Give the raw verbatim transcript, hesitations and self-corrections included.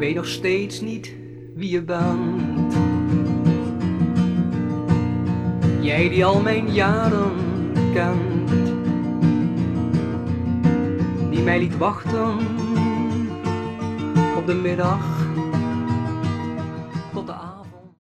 weet nog steeds niet wie je bent. Jij die al mijn jaren kent, die mij liet wachten op de middag